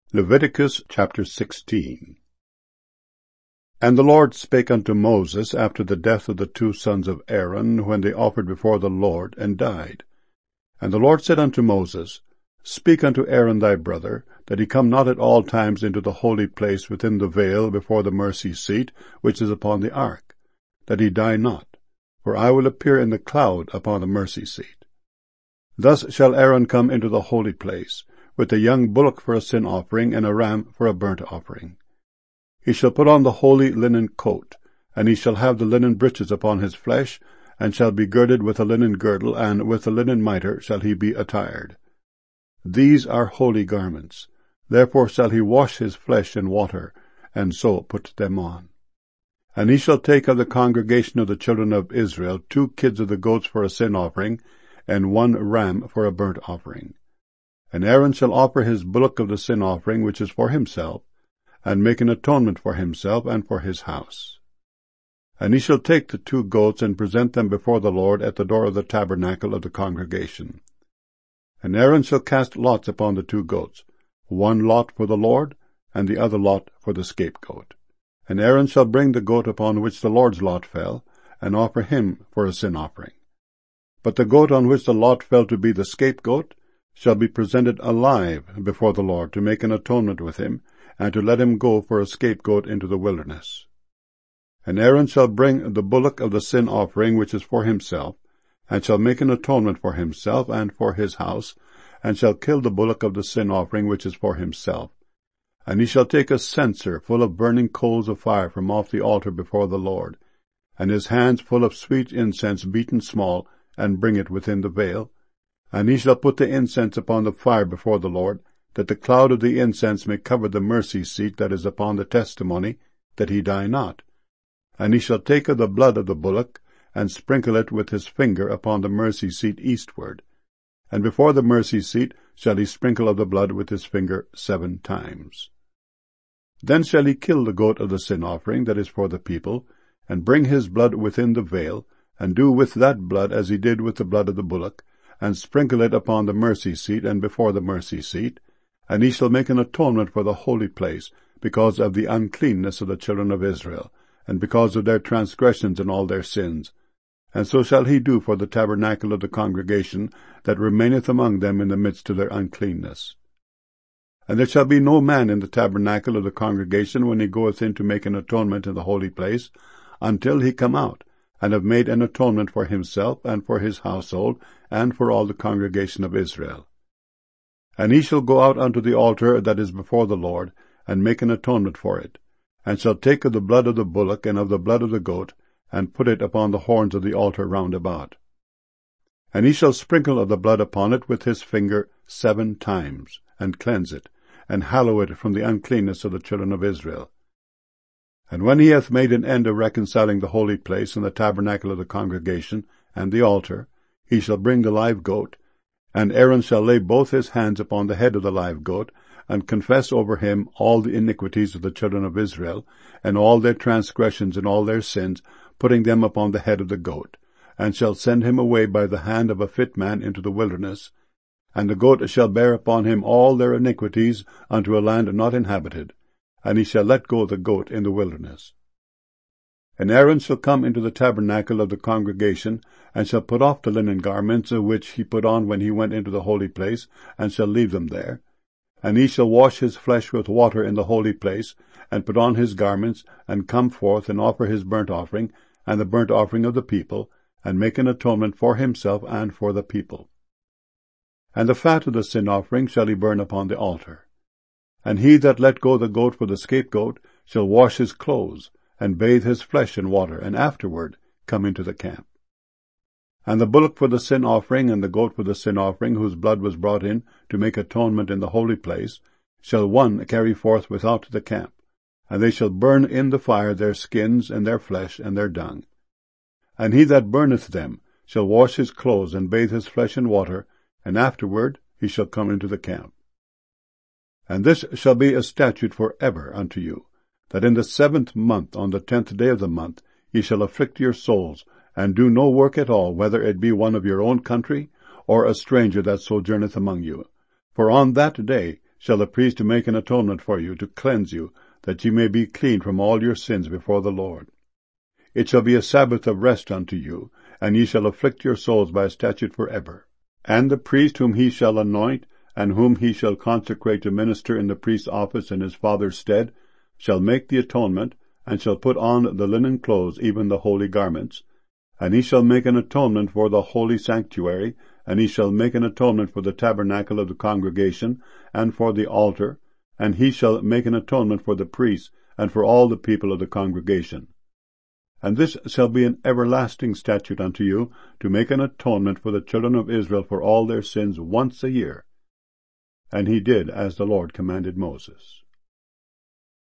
Leviticus chapter 16. And the Lord spake unto Moses after the death of the two sons of Aaron, when they offered before the Lord, and died. And the Lord said unto Moses, Speak unto Aaron thy brother, that he come not at all times into the holy place within the veil before the mercy seat, which is upon the ark, that he die not, for I will appear in the cloud upon the mercy seat. Thus shall Aaron come into the holy place, with a young bullock for a sin offering, and a ram for a burnt offering. He shall put on the holy linen coat, and he shall have the linen breeches upon his flesh, and shall be girded with a linen girdle, and with a linen mitre shall he be attired. These are holy garments. Therefore shall he wash his flesh in water, and so put them on. And he shall take of the congregation of the children of Israel 2 kids of the goats for a sin offering, and 1 ram for a burnt offering. And Aaron shall offer his bullock of the sin offering, which is for himself, and make an atonement for himself and for his house. And he shall take the 2 goats, and present them before the Lord at the door of the tabernacle of the congregation. And Aaron shall cast lots upon the 2 goats, 1 lot for the Lord, and the other lot for the scapegoat. And Aaron shall bring the goat upon which the Lord's lot fell, and offer him for a sin offering. But the goat on which the lot fell to be the scapegoat shall be presented alive before the Lord, to make an atonement with him, and to let him go for a scapegoat into the wilderness. And Aaron shall bring the bullock of the sin offering, which is for himself, and shall make an atonement for himself and for his house, and shall kill the bullock of the sin offering, which is for himself. And he shall take a censer full of burning coals of fire from off the altar before the Lord, and his hands full of sweet incense beaten small, and bring it within the veil. And he shall put the incense upon the fire before the Lord, that the cloud of the incense may cover the mercy seat that is upon the testimony, that he die not. And he shall take of the blood of the bullock, and sprinkle it with his finger upon the mercy seat eastward. And before the mercy seat shall he sprinkle of the blood with his finger 7 times. Then shall he kill the goat of the sin offering that is for the people, and bring his blood within the veil, and do with that blood as he did with the blood of the bullock, and sprinkle it upon the mercy seat and before the mercy seat. And he shall make an atonement for the holy place, because of the uncleanness of the children of Israel, and because of their transgressions and all their sins. And so shall he do for the tabernacle of the congregation that remaineth among them in the midst of their uncleanness. And there shall be no man in the tabernacle of the congregation when he goeth in to make an atonement in the holy place, until he come out, and have made an atonement for himself and for his household, and for all the congregation of Israel. And he shall go out unto the altar that is before the Lord, and make an atonement for it, and shall take of the blood of the bullock and of the blood of the goat, and put it upon the horns of the altar round about. And he shall sprinkle of the blood upon it with his finger 7 times, and cleanse it, and hallow it from the uncleanness of the children of Israel. And when he hath made an end of reconciling the holy place and the tabernacle of the congregation and the altar, he shall bring the live goat, and Aaron shall lay both his hands upon the head of the live goat, and confess over him all the iniquities of the children of Israel, and all their transgressions and all their sins, putting them upon the head of the goat, and shall send him away by the hand of a fit man into the wilderness. And the goat shall bear upon him all their iniquities unto a land not inhabited, and he shall let go the goat in the wilderness. And Aaron shall come into the tabernacle of the congregation, and shall put off the linen garments which he put on when he went into the holy place, and shall leave them there. And he shall wash his flesh with water in the holy place, and put on his garments, and come forth, and offer his burnt offering, and the burnt offering of the people, and make an atonement for himself and for the people. And the fat of the sin offering shall he burn upon the altar. And he that let go the goat for the scapegoat shall wash his clothes, and bathe his flesh in water, and afterward come into the camp. And the bullock for the sin offering, and the goat for the sin offering, whose blood was brought in to make atonement in the holy place, shall one carry forth without the camp, and they shall burn in the fire their skins, and their flesh, and their dung. And he that burneth them shall wash his clothes, and bathe his flesh in water, and afterward he shall come into the camp. And this shall be a statute for ever unto you, that in the 7th month, on the 10th day of the month, ye shall afflict your souls, and do no work at all, whether it be one of your own country, or a stranger that sojourneth among you. For on that day shall the priest make an atonement for you, to cleanse you, that ye may be clean from all your sins before the Lord. It shall be a Sabbath of rest unto you, and ye shall afflict your souls by a statute for ever. And the priest whom he shall anoint, and whom he shall consecrate to minister in the priest's office in his father's stead, shall make the atonement, and shall put on the linen clothes, even the holy garments. And he shall make an atonement for the holy sanctuary, and he shall make an atonement for the tabernacle of the congregation, and for the altar, and he shall make an atonement for the priests, and for all the people of the congregation. And this shall be an everlasting statute unto you, to make an atonement for the children of Israel for all their sins once a year. And he did as the Lord commanded Moses.